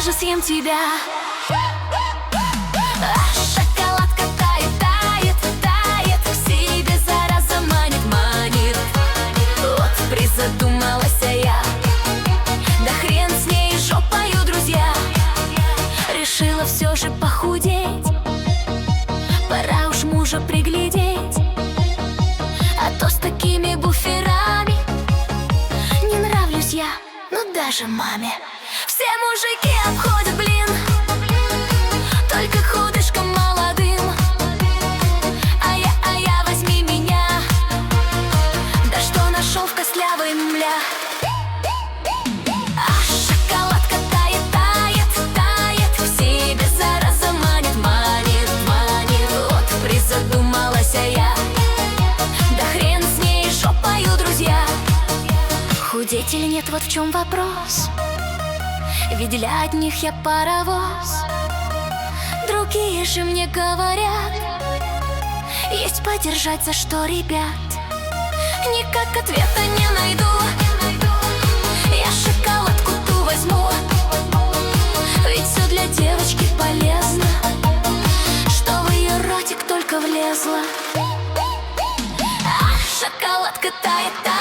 же съем тебя. Шоколадка тает, тает, тает, в себе зараза манит, манит. Вот призадумалась я, да хрен с ней, жопою, друзья. Решила все же похудеть, пора уж мужа приглядеть. А то с такими буферами не нравлюсь я, ну даже маме. Все мужики обходят, блин, только худышкам молодым. А я, возьми меня, да что нашел в костлявой мля. Шоколадка тает, тает, тает, в себе зараза манит, манит, манит. Вот призадумалась я, да хрен с ней, жопою, друзья. Худеть или нет, вот в чем вопрос. Ведь для одних я паровоз. Другие же мне говорят, есть подержать за что, ребят. Никак ответа не найду. Я шоколадку ту возьму, ведь все для девочки полезно, что в ее ротик только влезло. Шоколадка тает, тает.